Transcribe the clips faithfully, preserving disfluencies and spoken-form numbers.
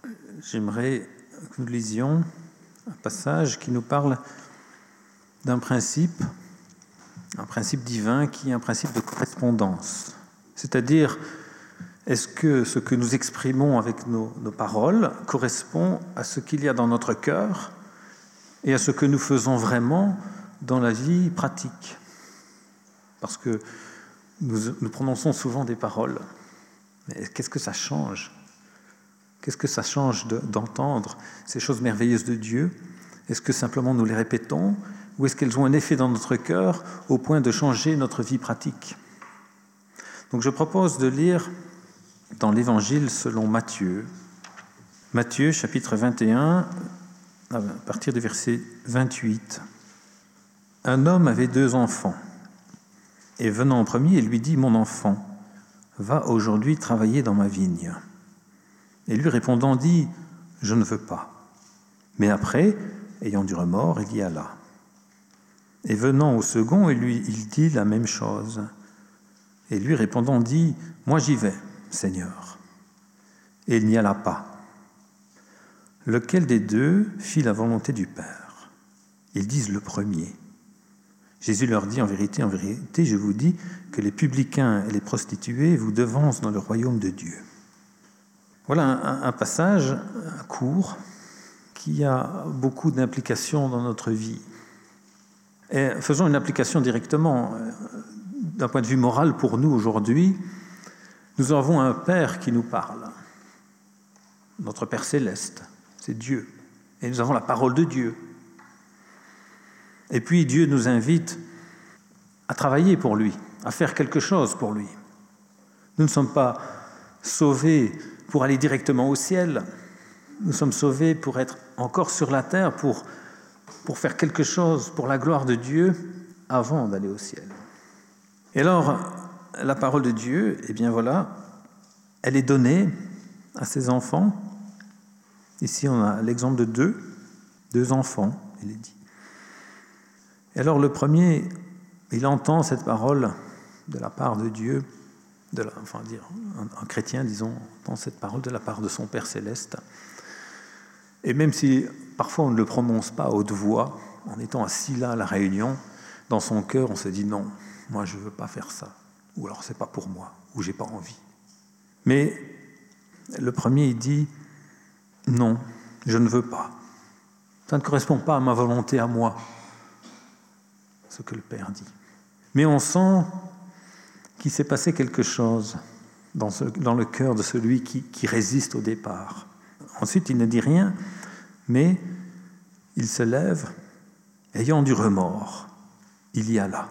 j'aimerais que nous lisions un passage qui nous parle d'un principe, un principe divin qui est un principe de correspondance. C'est-à-dire, est-ce que ce que nous exprimons avec nos, nos paroles correspond à ce qu'il y a dans notre cœur et à ce que nous faisons vraiment dans la vie pratique? Parce que nous, nous prononçons souvent des paroles. Mais qu'est-ce que ça change? Qu'est-ce que ça change de, d'entendre ces choses merveilleuses de Dieu? Est-ce que simplement nous les répétons ou est-ce qu'elles ont un effet dans notre cœur au point de changer notre vie pratique? Donc je propose de lire dans l'Évangile selon Matthieu. Matthieu, chapitre vingt et un, à partir du verset vingt-huit. Un homme avait deux enfants, et venant en premier, il lui dit « Mon enfant, va aujourd'hui travailler dans ma vigne. » Et lui répondant dit « Je ne veux pas. » Mais après, ayant du remords, il y alla. Et venant au second, il lui il dit la même chose. Et lui répondant dit « Moi j'y vais, Seigneur. » Et il n'y alla pas. Lequel des deux fit la volonté du Père? Ils disent le premier. Jésus leur dit « En vérité, en vérité, je vous dis que les publicains et les prostituées vous devancent dans le royaume de Dieu. » Voilà un, un passage court qui a beaucoup d'implications dans notre vie. Et faisons une application directement. D'un point de vue moral, pour nous aujourd'hui, nous avons un Père qui nous parle. Notre Père céleste, c'est Dieu. Et nous avons la parole de Dieu. Et puis Dieu nous invite à travailler pour lui, à faire quelque chose pour lui. Nous ne sommes pas sauvés pour aller directement au ciel. Nous sommes sauvés pour être encore sur la terre, pour, pour faire quelque chose pour la gloire de Dieu avant d'aller au ciel. Et alors, la parole de Dieu, eh bien voilà, elle est donnée à ses enfants. Ici, on a l'exemple de deux, deux enfants, il est dit. Et alors, le premier, il entend cette parole de la part de Dieu, de la, enfin, dire, un, un chrétien, disons, entend cette parole de la part de son Père céleste. Et même si parfois on ne le prononce pas à haute voix, en étant assis là à la réunion, dans son cœur, on se dit non, moi je ne veux pas faire ça, ou alors c'est pas pour moi, ou j'ai pas envie. Mais le premier, il dit non, je ne veux pas. Ça ne correspond pas à ma volonté à moi, ce que le Père dit. Mais on sent qu'il s'est passé quelque chose dans, ce, dans le cœur de celui qui, qui résiste au départ. Ensuite, il ne dit rien, mais il se lève, ayant du remords. Il y alla.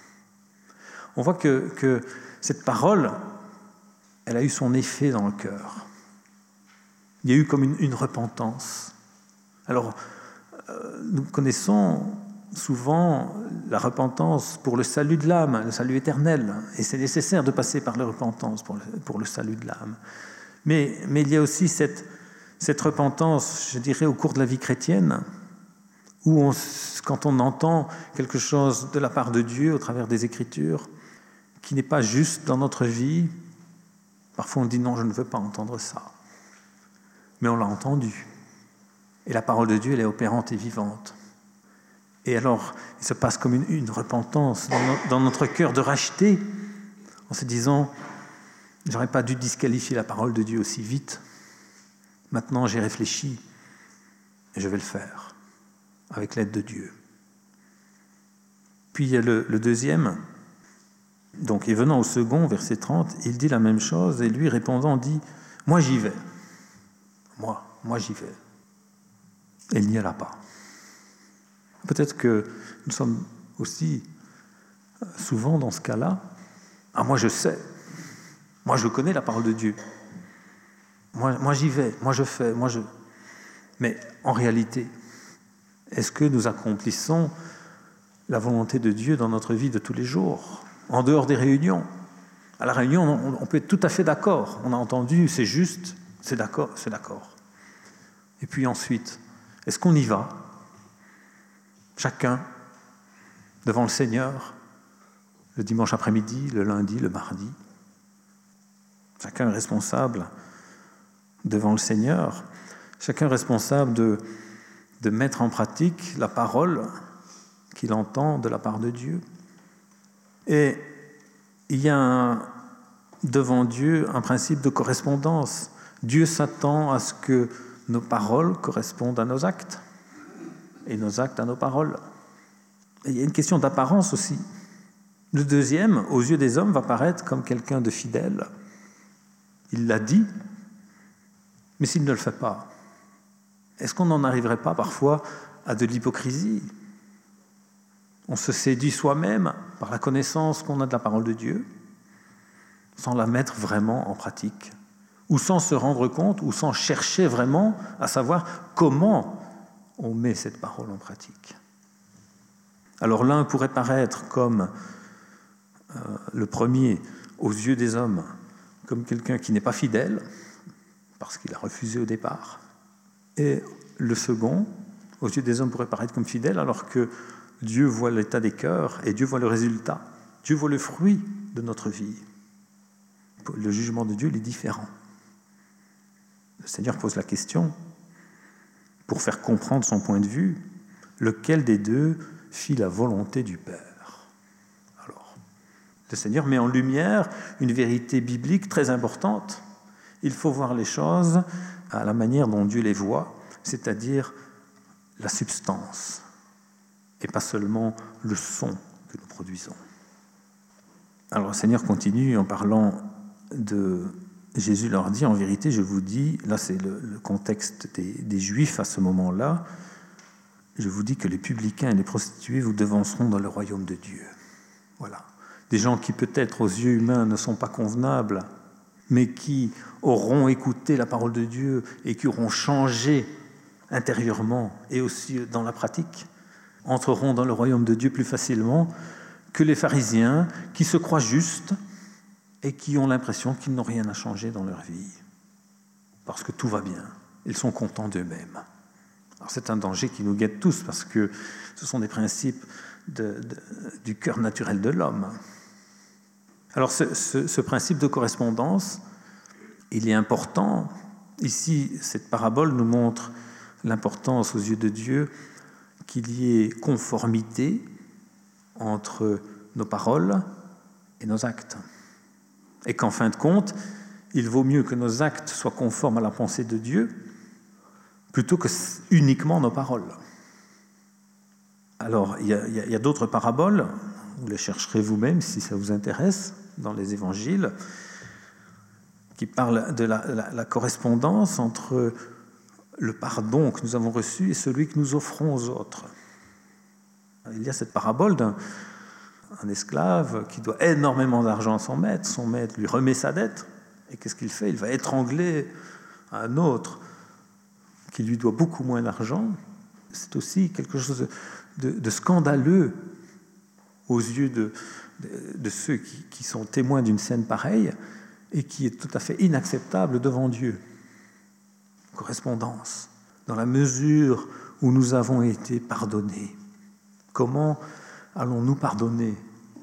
On voit que, que cette parole, elle a eu son effet dans le cœur. Il y a eu comme une, une repentance. Alors, euh, nous connaissons souvent la repentance pour le salut de l'âme, le salut éternel, et c'est nécessaire de passer par la repentance pour le, pour le salut de l'âme. Mais, mais il y a aussi cette, cette repentance, je dirais, au cours de la vie chrétienne, où on, quand on entend quelque chose de la part de Dieu au travers des Écritures, qui n'est pas juste dans notre vie, parfois on dit non, je ne veux pas entendre ça. Mais on l'a entendu. Et la parole de Dieu, elle est opérante et vivante. Et alors, il se passe comme une, une repentance dans, no, dans notre cœur de racheter, en se disant, j'aurais pas dû disqualifier la parole de Dieu aussi vite. Maintenant, j'ai réfléchi et je vais le faire, avec l'aide de Dieu. Puis il y a le, le deuxième. Donc, et venant au second, verset trente, il dit la même chose, et lui répondant dit « Moi j'y vais. Moi, moi j'y vais. » Et il n'y alla pas. Peut-être que nous sommes aussi souvent dans ce cas-là. « Ah, moi je sais. Moi je connais la parole de Dieu. Moi, moi j'y vais. Moi je fais. Moi je... » Mais en réalité, est-ce que nous accomplissons la volonté de Dieu dans notre vie de tous les jours ? En dehors des réunions. À la réunion, on peut être tout à fait d'accord. On a entendu, c'est juste, c'est d'accord, c'est d'accord. Et puis ensuite, est-ce qu'on y va ? Chacun, devant le Seigneur, le dimanche après-midi, le lundi, le mardi. Chacun est responsable. devant le Seigneur, chacun responsable de, de mettre en pratique la parole qu'il entend de la part de Dieu. Et il y a un, devant Dieu un principe de correspondance. Dieu s'attend à ce que nos paroles correspondent à nos actes et nos actes à nos paroles. Et il y a une question d'apparence aussi. Le deuxième, aux yeux des hommes, va paraître comme quelqu'un de fidèle. Il l'a dit, mais s'il ne le fait pas, est-ce qu'on n'en arriverait pas parfois à de l'hypocrisie ? On se séduit soi-même par la connaissance qu'on a de la parole de Dieu, sans la mettre vraiment en pratique, ou sans se rendre compte, ou sans chercher vraiment à savoir comment on met cette parole en pratique. Alors l'un pourrait paraître comme euh, le premier aux yeux des hommes, comme quelqu'un qui n'est pas fidèle, parce qu'il a refusé au départ, et le second, aux yeux des hommes, pourrait paraître comme fidèle, alors que Dieu voit l'état des cœurs et Dieu voit le résultat. Dieu voit le fruit de notre vie. Le jugement de Dieu, il est différent. Le Seigneur pose la question, pour faire comprendre son point de vue, lequel des deux fit la volonté du Père ? Alors, le Seigneur met en lumière une vérité biblique très importante. Il faut voir les choses à la manière dont Dieu les voit, c'est-à-dire la substance, et pas seulement le son que nous produisons. Alors le Seigneur continue en parlant de... Jésus leur dit, en vérité, je vous dis, là c'est le, le contexte des, des Juifs à ce moment-là, je vous dis que les publicains et les prostituées vous devanceront dans le royaume de Dieu. Voilà. Des gens qui peut-être aux yeux humains ne sont pas convenables, mais qui auront écouté la parole de Dieu et qui auront changé intérieurement et aussi dans la pratique, entreront dans le royaume de Dieu plus facilement que les pharisiens qui se croient justes et qui ont l'impression qu'ils n'ont rien à changer dans leur vie, parce que tout va bien, ils sont contents d'eux-mêmes. Alors c'est un danger qui nous guette tous, parce que ce sont des principes de, de, du cœur naturel de l'homme. Alors ce, ce, ce principe de correspondance, il est important. Ici, cette parabole nous montre l'importance aux yeux de Dieu qu'il y ait conformité entre nos paroles et nos actes. Et qu'en fin de compte, il vaut mieux que nos actes soient conformes à la pensée de Dieu plutôt que uniquement nos paroles. Alors, il y a, il y a d'autres paraboles, vous les chercherez vous-même si ça vous intéresse, dans les évangiles, qui parlent de la, la, la correspondance entre le pardon que nous avons reçu et celui que nous offrons aux autres. Il y a cette parabole d'un un esclave qui doit énormément d'argent à son maître, son maître lui remet sa dette, et qu'est-ce qu'il fait ? Il va étrangler un autre qui lui doit beaucoup moins d'argent. C'est aussi quelque chose de, de, de scandaleux aux yeux de, de, de ceux qui, qui sont témoins d'une scène pareille et qui est tout à fait inacceptable devant Dieu. Correspondance, dans la mesure où nous avons été pardonnés. Comment allons-nous pardonner ?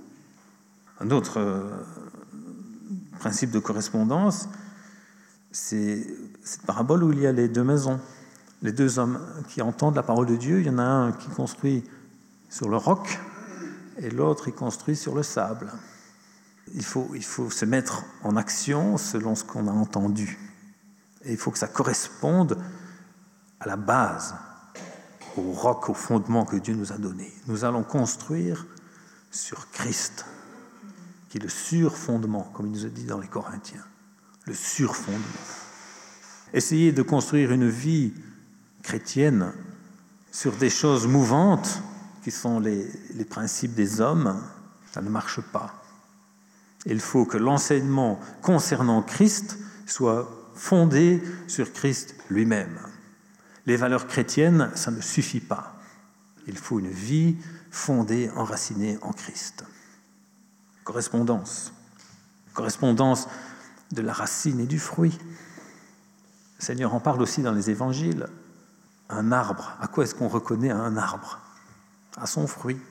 Un autre euh, principe de correspondance, c'est cette parabole où il y a les deux maisons. Les deux hommes qui entendent la parole de Dieu, il y en a un qui construit sur le roc et l'autre qui construit sur le sable. Il faut, il faut se mettre en action selon ce qu'on a entendu. Et il faut que ça corresponde à la base, au roc, au fondement que Dieu nous a donné. Nous allons construire sur Christ, qui est le surfondement, comme il nous a dit dans les Corinthiens, le surfondement. Essayer de construire une vie chrétienne sur des choses mouvantes, qui sont les, les principes des hommes, ça ne marche pas. Il faut que l'enseignement concernant Christ soit fondé sur Christ lui-même. Les valeurs chrétiennes, ça ne suffit pas. Il faut une vie fondée, enracinée en Christ. Correspondance. Correspondance de la racine et du fruit. Le Seigneur en parle aussi dans les évangiles. Un arbre, à quoi est-ce qu'on reconnaît un arbre ? À son fruit.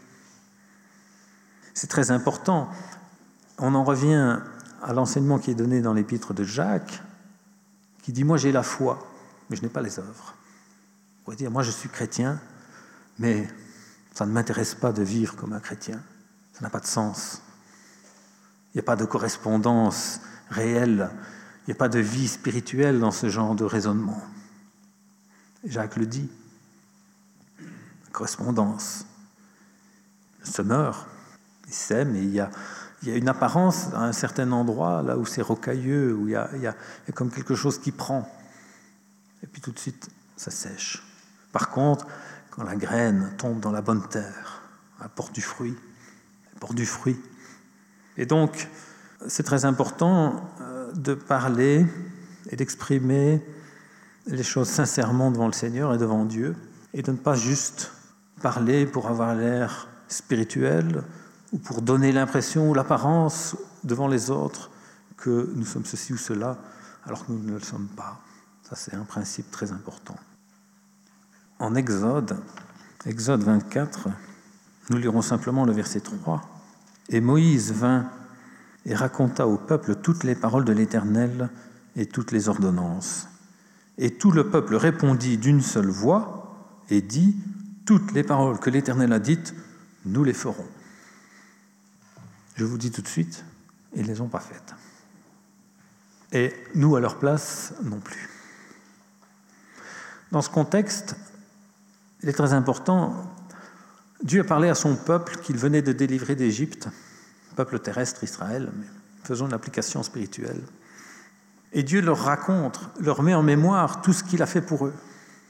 C'est très important. On en revient à l'enseignement qui est donné dans l'épître de Jacques, qui dit « Moi, j'ai la foi, mais je n'ai pas les œuvres ». On pourrait dire « Moi, je suis chrétien, mais ça ne m'intéresse pas de vivre comme un chrétien. Ça n'a pas de sens. Il n'y a pas de correspondance réelle. Il n'y a pas de vie spirituelle dans ce genre de raisonnement. » Et Jacques le dit. La correspondance. Il se meurt, il sème, et il y a, il y a une apparence à un certain endroit, là où c'est rocailleux, où il y, a, il, y a, il y a comme quelque chose qui prend. Et puis tout de suite, ça sèche. Par contre, quand la graine tombe dans la bonne terre, elle porte du fruit. Elle porte du fruit. Et donc, c'est très important de parler et d'exprimer les choses sincèrement devant le Seigneur et devant Dieu, et de ne pas juste parler pour avoir l'air spirituel ou pour donner l'impression ou l'apparence devant les autres que nous sommes ceci ou cela, alors que nous ne le sommes pas. Ça, c'est un principe très important. En Exode, Exode vingt-quatre, nous lirons simplement le verset trois. « Et Moïse vint et raconta au peuple toutes les paroles de l'Éternel et toutes les ordonnances. Et tout le peuple répondit d'une seule voix et dit « Toutes les paroles que l'Éternel a dites, nous les ferons. » Je vous dis tout de suite, ils ne les ont pas faites. Et nous, à leur place, non plus. Dans ce contexte, il est très important, Dieu a parlé à son peuple qu'il venait de délivrer d'Égypte, peuple terrestre Israël, mais faisons une application spirituelle. Et Dieu leur raconte, leur met en mémoire tout ce qu'il a fait pour eux.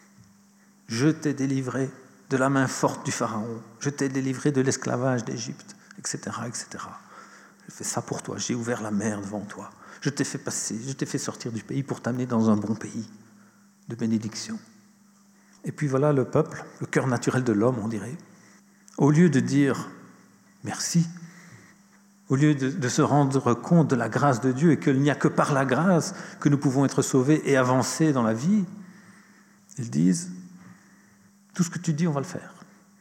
Je t'ai délivré de la main forte du Pharaon, je t'ai délivré de l'esclavage d'Égypte, et cetera, et cetera. J'ai fait ça pour toi, j'ai ouvert la mer devant toi, je t'ai fait passer, je t'ai fait sortir du pays pour t'amener dans un bon pays de bénédiction. Et puis voilà le peuple, le cœur naturel de l'homme, on dirait, au lieu de dire merci, au lieu de, de se rendre compte de la grâce de Dieu et qu'il n'y a que par la grâce que nous pouvons être sauvés et avancer dans la vie, ils disent « tout ce que tu dis, on va le faire ».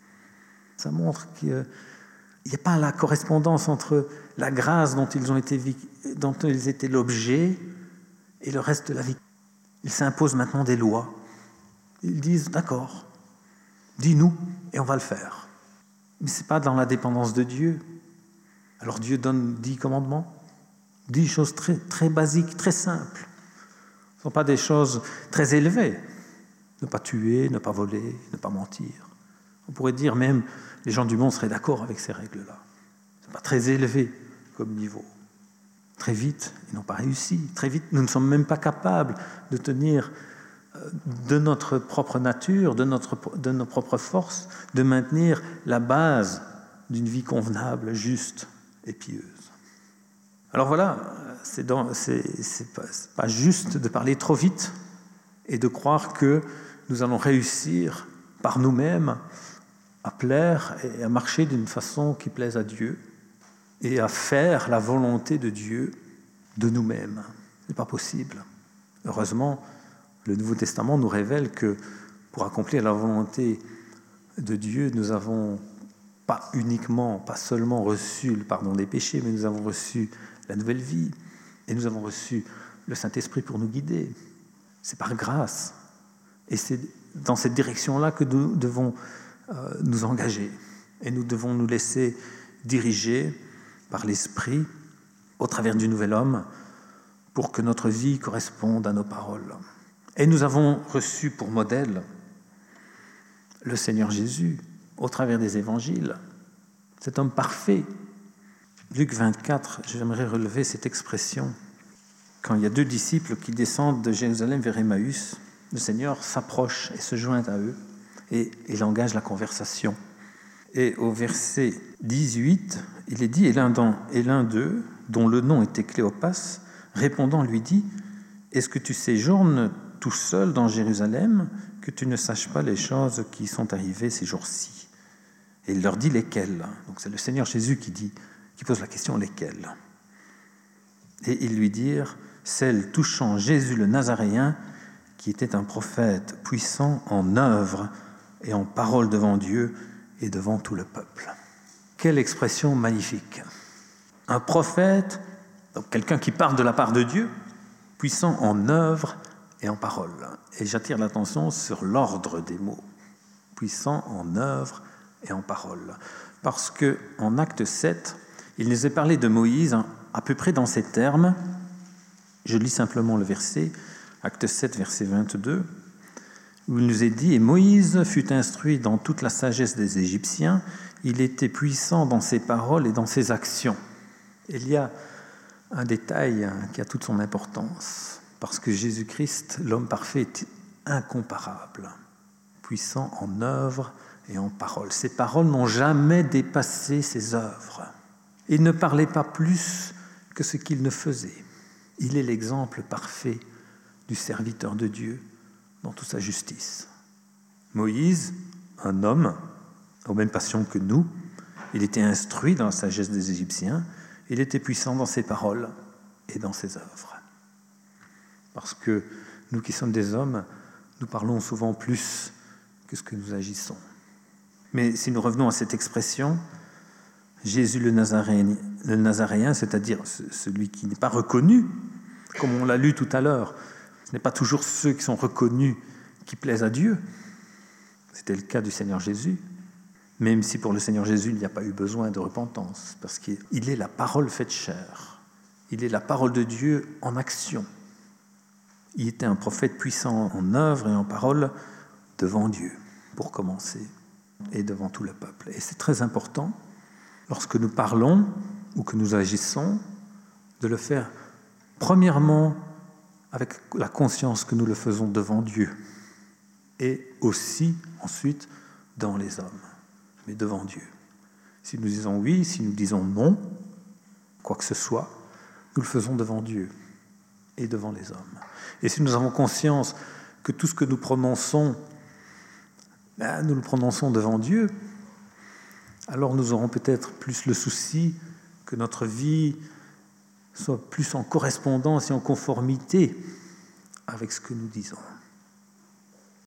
Ça montre qu'il n'y a pas la correspondance entre la grâce dont ils, ont été, dont ils étaient l'objet et le reste de la vie. Ils s'imposent maintenant des lois. Ils disent « d'accord, dis-nous et on va le faire ». Mais ce n'est pas dans la dépendance de Dieu. Alors Dieu donne dix commandements, dix choses très, très basiques, très simples. Ce ne sont pas des choses très élevées. Ne pas tuer, ne pas voler, ne pas mentir. On pourrait dire même, les gens du monde seraient d'accord avec ces règles-là. Ce n'est pas très élevé comme niveau. Très vite, ils n'ont pas réussi. Très vite, nous ne sommes même pas capables de tenir de notre propre nature, de, notre, de nos propres forces, de maintenir la base d'une vie convenable, juste et pieuse. Alors voilà, c'est, dans, c'est, c'est, pas, c'est pas juste de parler trop vite et de croire que nous allons réussir par nous-mêmes à plaire et à marcher d'une façon qui plaise à Dieu et à faire la volonté de Dieu de nous-mêmes. Ce n'est pas possible. Heureusement, le Nouveau Testament nous révèle que pour accomplir la volonté de Dieu, nous avons pas uniquement, pas seulement reçu le pardon des péchés, mais nous avons reçu la nouvelle vie et nous avons reçu le Saint-Esprit pour nous guider. C'est par grâce. Et c'est dans cette direction-là que nous devons euh, nous engager. Et nous devons nous laisser diriger par l'Esprit au travers du nouvel homme pour que notre vie corresponde à nos paroles. Et nous avons reçu pour modèle le Seigneur Jésus au travers des évangiles. Cet homme parfait. Luc vingt-quatre, j'aimerais relever cette expression. Quand il y a deux disciples qui descendent de Jérusalem vers Emmaüs, le Seigneur s'approche et se joint à eux et il engage la conversation. Et au verset dix-huit, il est dit, et l'un, dans, et l'un d'eux, dont le nom était Cléopas, répondant lui dit, « Est-ce que tu séjournes tout seul dans Jérusalem, que tu ne saches pas les choses qui sont arrivées ces jours-ci ?» Et il leur dit lesquelles. Donc c'est le Seigneur Jésus qui dit, qui pose la question lesquelles. Et ils lui dirent, celles touchant Jésus le Nazaréen, qui était un prophète puissant en œuvre et en parole devant Dieu et devant tout le peuple. Quelle expression magnifique! Un prophète, donc quelqu'un qui parle de la part de Dieu, puissant en œuvre et en parole. Et j'attire l'attention sur l'ordre des mots, puissant en œuvre et en parole. Parce qu'en Acte sept, il nous est parlé de Moïse à peu près dans ces termes. Je lis simplement le verset, Acte sept, verset vingt-deux, où il nous est dit « Et Moïse fut instruit dans toute la sagesse des Égyptiens, il était puissant dans ses paroles et dans ses actions. » Il y a un détail qui a toute son importance, parce que Jésus-Christ, l'homme parfait, est incomparable, puissant en œuvre et en parole. Ses paroles n'ont jamais dépassé ses œuvres. Il ne parlait pas plus que ce qu'il ne faisait. Il est l'exemple parfait du serviteur de Dieu dans toute sa justice. Moïse, un homme aux mêmes passions que nous, il était instruit dans la sagesse des Égyptiens, il était puissant dans ses paroles et dans ses œuvres. Parce que nous qui sommes des hommes, nous parlons souvent plus que ce que nous agissons. Mais si nous revenons à cette expression, Jésus le Nazaréen, le Nazaréen, c'est-à-dire celui qui n'est pas reconnu, comme on l'a lu tout à l'heure, ce n'est pas toujours ceux qui sont reconnus qui plaisent à Dieu. C'était le cas du Seigneur Jésus, même si pour le Seigneur Jésus, il n'y a pas eu besoin de repentance, parce qu'il est la parole faite chair. Il est la parole de Dieu en action. Il était un prophète puissant en œuvre et en parole devant Dieu, pour commencer, et devant tout le peuple. Et c'est très important, lorsque nous parlons ou que nous agissons, de le faire premièrement avec la conscience que nous le faisons devant Dieu et aussi ensuite devant les hommes, mais devant Dieu. Si nous disons oui, si nous disons non, quoi que ce soit, nous le faisons devant Dieu et devant les hommes. Et si nous avons conscience que tout ce que nous prononçons, ben, nous le prononçons devant Dieu, alors nous aurons peut-être plus le souci que notre vie soit plus en correspondance et en conformité avec ce que nous disons.